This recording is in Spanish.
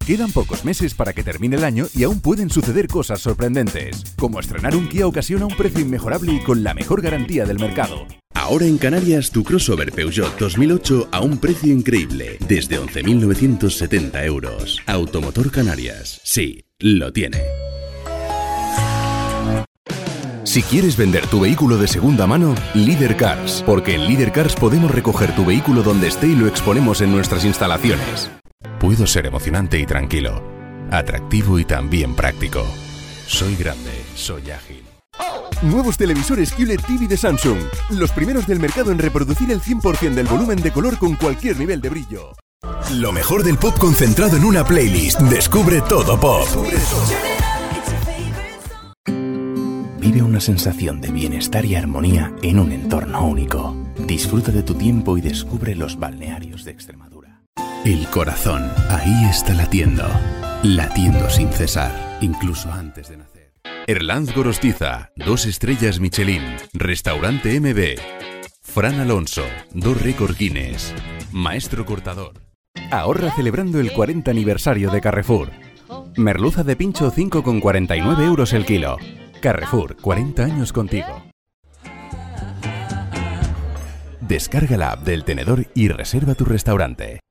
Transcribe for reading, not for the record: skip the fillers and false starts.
Quedan pocos meses para que termine el año y aún pueden suceder cosas sorprendentes, como estrenar un Kia Ocasión a un precio inmejorable y con la mejor garantía del mercado. Ahora en Canarias tu crossover Peugeot 2008 a un precio increíble, desde 11.970 euros. Automotor Canarias, sí, lo tiene. Si quieres vender tu vehículo de segunda mano, Líder Cars, porque en Líder Cars podemos recoger tu vehículo donde esté y lo exponemos en nuestras instalaciones. Puedo ser emocionante y tranquilo, atractivo y también práctico. Soy grande, soy ágil. Nuevos televisores QLED TV de Samsung, los primeros del mercado en reproducir el 100% del volumen de color con cualquier nivel de brillo. Lo mejor del pop concentrado en una playlist. Descubre todo pop. Vive una sensación de bienestar y armonía en un entorno único. Disfruta de tu tiempo y descubre los balnearios de Extremadura. El corazón, ahí está latiendo sin cesar, incluso antes de nacer. Erlanz Gorostiza, 2 estrellas Michelin. Restaurante MB. Fran Alonso, 2 récord Guinness. Maestro cortador. Ahorra celebrando el 40 aniversario de Carrefour. Merluza de pincho 5,49 euros el kilo. Carrefour, 40 años contigo. Descarga la app del Tenedor y reserva tu restaurante.